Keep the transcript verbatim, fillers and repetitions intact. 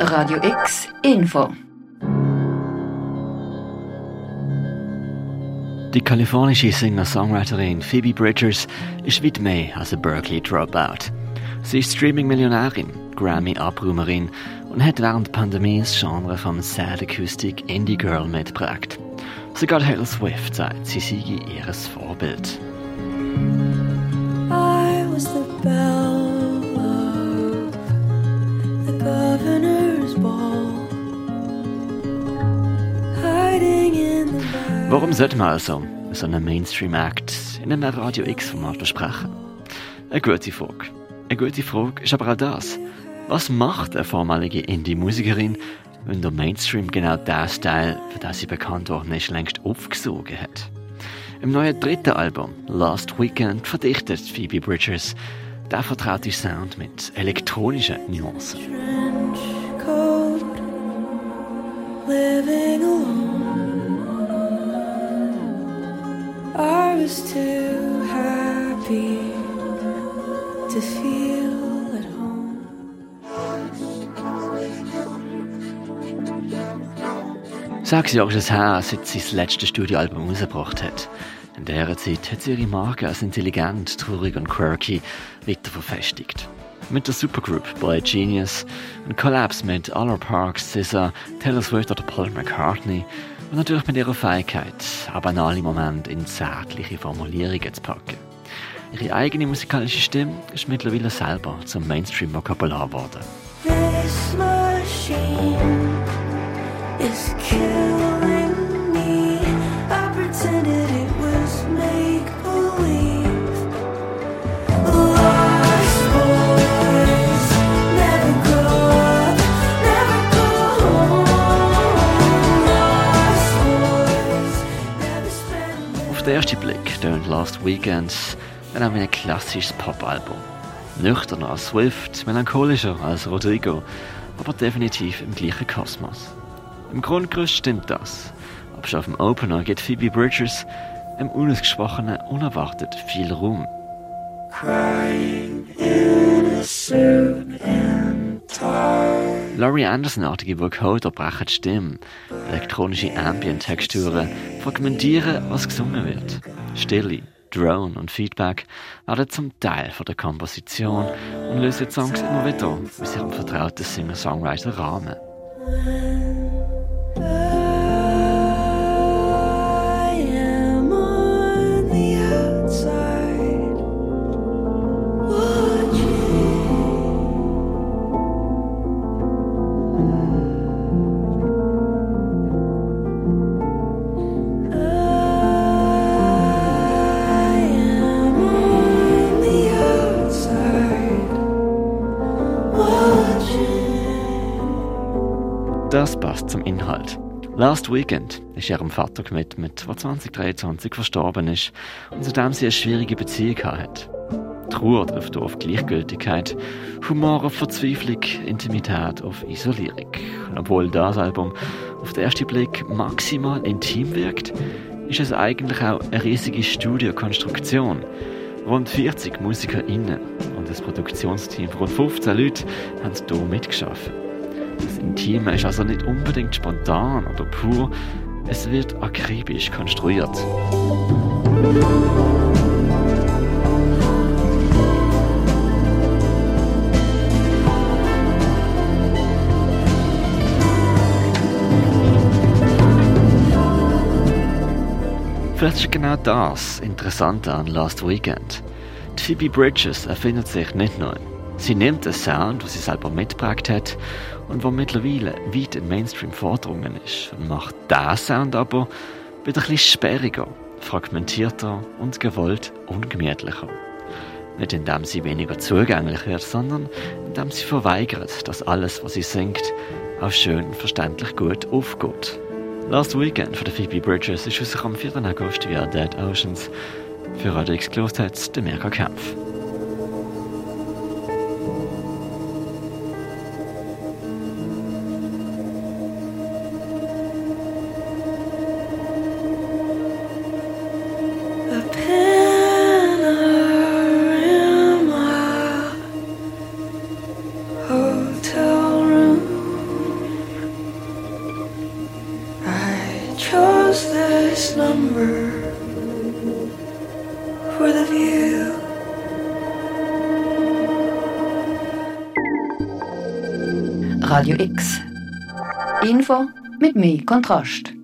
Radio X Info. Die kalifornische Singer-Songwriterin Phoebe Bridgers ist weit mehr als eine Berkeley-Dropout. Sie ist Streaming-Millionärin, Grammy-Abräumerin und hat während der Pandemie das Genre vom Sad Acoustic Indie Girl mitgeprägt. Sogar Taylor Swift sagt, sie sei ihr Vorbild. I was the belle of the governor's ball, hiding in the back. Warum sollte man also so einen Mainstream-Act in einem Radio X-Format besprechen? Eine gute Frage. Eine gute Frage ist aber auch das. Was macht eine vormalige Indie-Musikerin, wenn der Mainstream genau den Style, für den sie bekannt worden ist, längst aufgesogen hat? Im neuen dritten Album, Last Weekend, verdichtet Phoebe Bridgers den vertrauten Sound mit elektronischen Nuancen. Trench coat, living alone. I was too happy to feel at home. Sechs Jahre ist es her, seit sie das letzte Studioalbum herausgebracht hat. In dieser Zeit hat sie ihre Marke als intelligent, traurig und quirky weiter verfestigt. Mit der Supergroup Boy Genius, ein Collabs mit Aller Parks, S Z A, Taylor Swift oder Paul McCartney und natürlich mit ihrer Fähigkeit, auch banale Momente in zärtliche Formulierungen zu packen. Ihre eigene musikalische Stimme ist mittlerweile selber zum Mainstream-Vokabular geworden. This machine is killing me. I pretended it was make-believe. Lost boys never grow up, never go home. Lost boys never spend. Auf den ersten Blick tönt Last Weekend dann auch wie ein klassisches Pop-Album. Nüchterner als Swift, melancholischer als Rodrigo, aber definitiv im gleichen Kosmos. Im Grundgerüst stimmt das, aber schon auf dem Opener gibt Phoebe Bridgers im Unausgesprochenen unerwartet viel Raum. Laurie Anderson-artige Vocoder brechen die Stimme, elektronische Ambient-Texturen fragmentieren, was gesungen wird. Stille, Drone und Feedback werden zum Teil von der Komposition und lösen die Songs immer wieder aus ihrem vertrauten Singer-Songwriter-Rahmen. I am on the outside, watching. I am on the outside, watching. Das passt zum Inhalt. Last Weekend ist ihrem Vater gewidmet, der zwanzig dreiundzwanzig verstorben ist und zu dem sie eine schwierige Beziehung hat. Trauer trifft auf Gleichgültigkeit, Humor auf Verzweiflung, Intimität auf Isolierung. Und obwohl das Album auf den ersten Blick maximal intim wirkt, ist es eigentlich auch eine riesige Studiokonstruktion. Rund vierzig MusikerInnen und das Produktionsteam von rund fünfzehn Leuten haben hier mitgeschafft. Das Intime ist also nicht unbedingt spontan oder pur, es wird akribisch konstruiert. Vielleicht ist genau das Interessante an Last Weekend. Die Phoebe Bridgers erfindet sich nicht neu. Sie nimmt einen Sound, den sie selber mitgeprägt hat und der mittlerweile weit im Mainstream vordrungen ist und macht diesen Sound aber wieder ein bisschen sperriger, fragmentierter und gewollt ungemütlicher. Nicht indem sie weniger zugänglich wird, sondern indem sie verweigert, dass alles, was sie singt, auch schön und verständlich gut aufgeht. Last Weekend von der Phoebe Bridgers ist aus am vierten August via Dead Oceans. Für Radio X gelost hat der Mirka Kempf. Hotel room chose this number for the view. Radio X. Info mit mehr Kontrast.